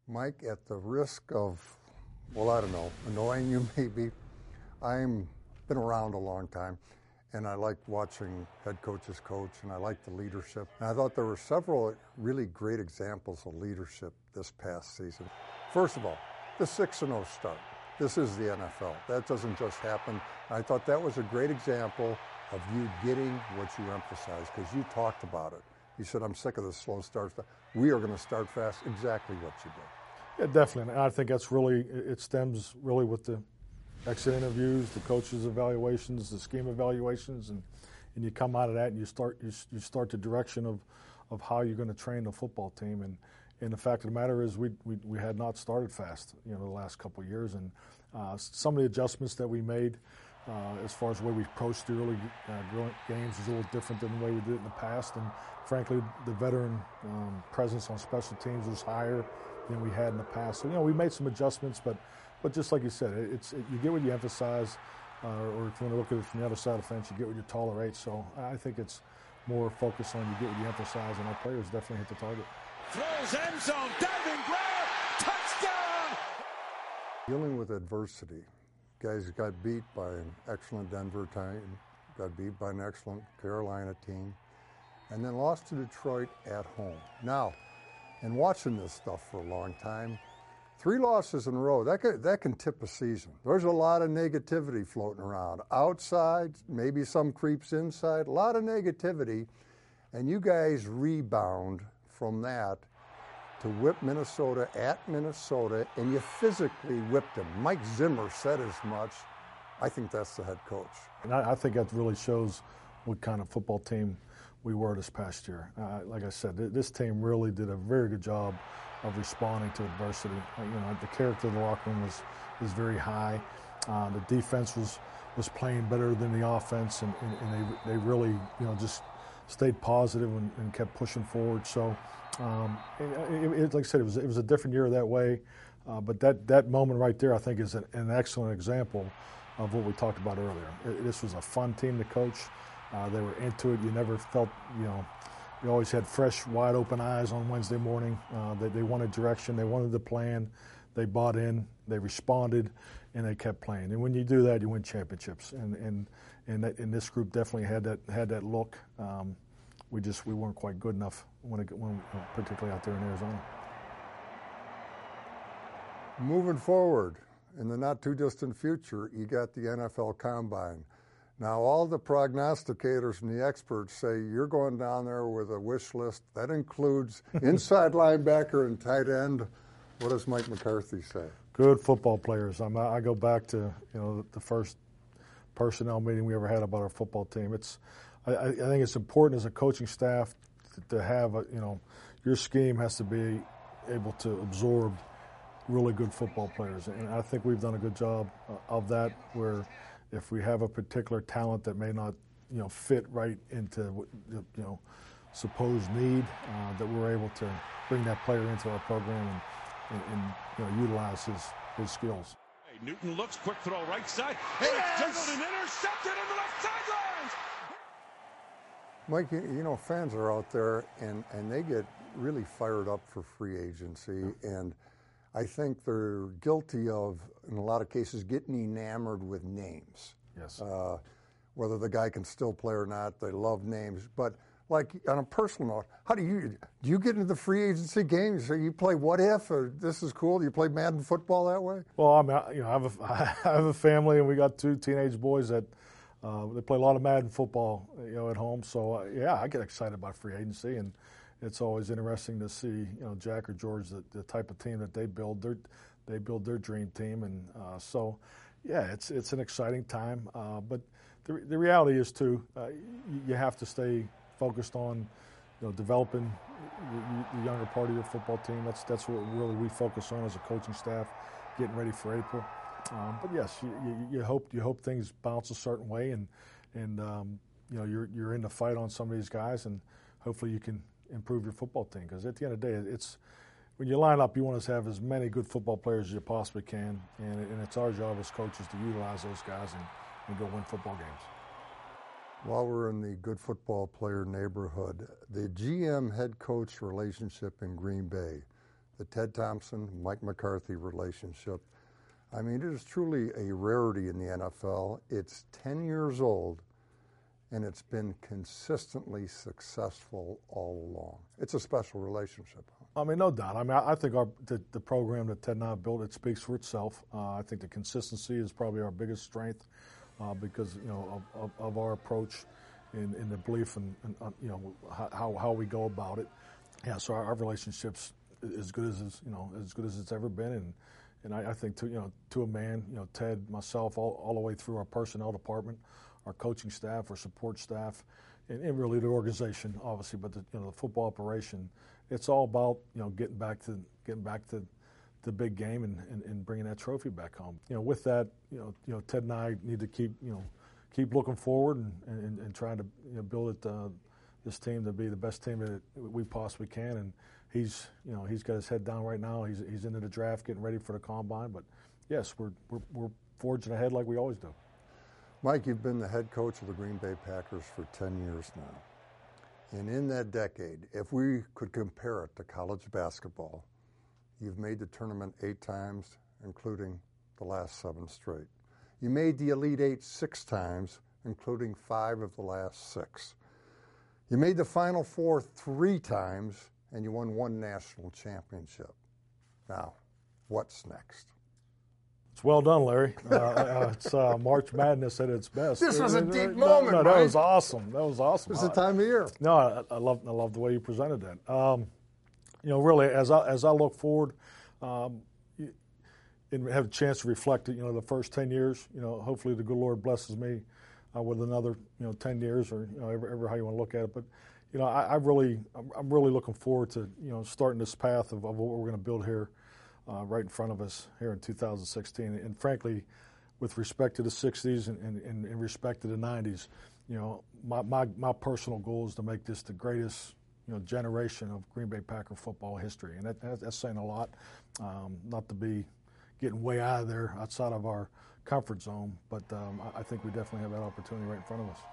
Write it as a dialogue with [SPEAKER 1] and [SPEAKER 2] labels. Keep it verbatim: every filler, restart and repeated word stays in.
[SPEAKER 1] Mike, at the risk of, well, I don't know, annoying you maybe, I'm been around a long time, and I like watching head coaches coach, and I like the leadership. And I thought there were several really great examples of leadership this past season. First of all, the six and oh start. This is the N F L. That doesn't just happen. I thought that was a great example of you getting what you emphasize, because you talked about it. You said, I'm sick of the slow starts. We are going to start fast. Exactly what you did.
[SPEAKER 2] Yeah, definitely. And I think that's really, it stems really with the exit interviews, the coaches' evaluations, the scheme evaluations, and, and you come out of that and you start you, you start the direction of, of how you're going to train the football team. And, and the fact of the matter is we, we, we had not started fast, you know, the last couple of years. And uh, some of the adjustments that we made uh, as far as the way we approached the early uh, games is a little different than the way we did it in the past. And frankly, the veteran um, presence on special teams was higher than we had in the past. So, you know, we made some adjustments, but but just like you said, it's it, you get what you emphasize, uh, or if you want to look at it from the other side of the fence, you get what you tolerate. So I think it's more focused on you get what you emphasize, and our players definitely hit the target.
[SPEAKER 3] Throws end zone, diving grab, touchdown!
[SPEAKER 1] Dealing with adversity. Guys got beat by an excellent Denver team, got beat by an excellent Carolina team, and then lost to Detroit at home. Now, in watching this stuff for a long time, three losses in a row, that can, that can tip a season. There's a lot of negativity floating around. Outside, maybe some creeps inside, a lot of negativity, and you guys rebound from that to whip Minnesota at Minnesota, and you physically whipped them. Mike Zimmer said as much. I think that's the head coach.
[SPEAKER 2] And I, I think that really shows what kind of football team we were this past year. Uh, like I said, th- this team really did a very good job of responding to adversity. Uh, you know, the character of the locker room was, was very high. Uh, the defense was was playing better than the offense, and, and, and they they really, you know, just stayed positive and, and kept pushing forward. So, um, it, it, it, like I said, it was it was a different year that way. Uh, but that, that moment right there, I think, is an, an excellent example of what we talked about earlier. It, this was a fun team to coach. Uh, they were into it. You never felt, you know, you always had fresh, wide open eyes on Wednesday morning. Uh, they, they wanted direction. They wanted the plan. They bought in. They responded, and they kept playing. And when you do that, you win championships. And and and, that, and this group definitely had that had that look. Um, we just we weren't quite good enough when, it, when particularly out there in Arizona.
[SPEAKER 1] Moving forward, in the not too distant future, you got the N F L Combine. Now, all the prognosticators and the experts say you're going down there with a wish list. That includes inside linebacker and tight end. What does Mike McCarthy say?
[SPEAKER 2] Good football players. I'm, I go back to, you know, the first personnel meeting we ever had about our football team. It's, I, I think it's important as a coaching staff to, to have, a, you know, your scheme has to be able to absorb really good football players. And I think we've done a good job of that, where if we have a particular talent that may not, you know, fit right into, you know, supposed need, uh, that we're able to bring that player into our program and, and, and you know, utilize his, his skills.
[SPEAKER 3] Hey, Newton looks, quick throw right side. Hey, yes! It's and intercepted on the left sidelines.
[SPEAKER 1] Mike, you know, fans are out there and, and they get really fired up for free agency, and I think they're guilty of, in a lot of cases, getting enamored with names.
[SPEAKER 2] Yes.
[SPEAKER 1] Uh, whether the guy can still play or not, they love names. But like on a personal note, how do you do? You get into the free agency game? So you play what if, or this is cool? Do you play Madden football that way?
[SPEAKER 2] Well, I mean, you know, I have a, I have a family, and we got two teenage boys that uh, they play a lot of Madden football, you know, at home. So uh, yeah, I get excited about free agency, and it's always interesting to see, you know, Jack or George, the, the type of team that they build. Their, they build their dream team, and uh, so, yeah, it's it's an exciting time. Uh, but the the reality is too, uh, you, you have to stay focused on, you know, developing the, the younger part of your football team. That's that's what really we focus on as a coaching staff, getting ready for April. Um, but yes, you, you, you hope you hope things bounce a certain way, and and um, you know, you're you're in the fight on some of these guys, and hopefully you can improve your football team, because at the end of the day, it's when you line up, you want to have as many good football players as you possibly can, and, and it's our job as coaches to utilize those guys and, and go win football games.
[SPEAKER 1] While we're in the good football player neighborhood, the G M head coach relationship in Green Bay, the Ted Thompson, Mike McCarthy relationship. I mean, it is truly a rarity in the N F L. It's ten years old, and it's been consistently successful all along. It's a special relationship.
[SPEAKER 2] I mean, no doubt. I mean, I think our, the, the program that Ted and I have built, it speaks for itself. Uh, I think the consistency is probably our biggest strength uh, because, you know, of, of, of our approach in, in the belief and, you know, how, how we go about it. Yeah, so our, our relationship's as good as, you know, as good as it's ever been. And, and I, I think, to, you know, to a man, you know, Ted, myself, all, all the way through our personnel department, our coaching staff, our support staff, and, and really the organization, obviously, but the, you know, the football operation. It's all about, you know, getting back to getting back to the big game and, and, and bringing that trophy back home. You know, with that, you know, you know, Ted and I need to keep, you know, keep looking forward and, and, and trying to, you know, build it, uh, this team to be the best team that we possibly can. And he's, you know, he's got his head down right now. He's he's into the draft, getting ready for the combine. But yes, we're we're, we're forging ahead like we always do.
[SPEAKER 1] Mike, you've been the head coach of the Green Bay Packers for ten years now. And in that decade, if we could compare it to college basketball, you've made the tournament eight times, including the last seven straight. You made the Elite Eight six times, including five of the last six. You made the Final Four three times, and you won one national championship. Now, what's next?
[SPEAKER 2] It's well done, Larry. Uh, uh, it's uh, March Madness at its best.
[SPEAKER 1] This was a
[SPEAKER 2] it,
[SPEAKER 1] deep
[SPEAKER 2] it,
[SPEAKER 1] moment,
[SPEAKER 2] No, no that
[SPEAKER 1] Mike.
[SPEAKER 2] was awesome. That was awesome.
[SPEAKER 1] It's the time of year.
[SPEAKER 2] No, I, I love I love the way you presented that. Um, you know, really, as I as I look forward, um, and have a chance to reflect, you know, the first ten years. You know, hopefully the good Lord blesses me uh, with another, you know, ten years, or you know, ever, ever how you want to look at it. But you know, I, I really, I'm, I'm really looking forward to, you know, starting this path of, of what we're going to build here. Uh, right in front of us here in two thousand sixteen. And frankly, with respect to the sixties and, and, and in respect to the nineties, you know, my, my, my personal goal is to make this the greatest, you know, generation of Green Bay Packer football history. And that, that's saying a lot, um, not to be getting way out of there outside of our comfort zone, but um, I, I think we definitely have that opportunity right in front of us.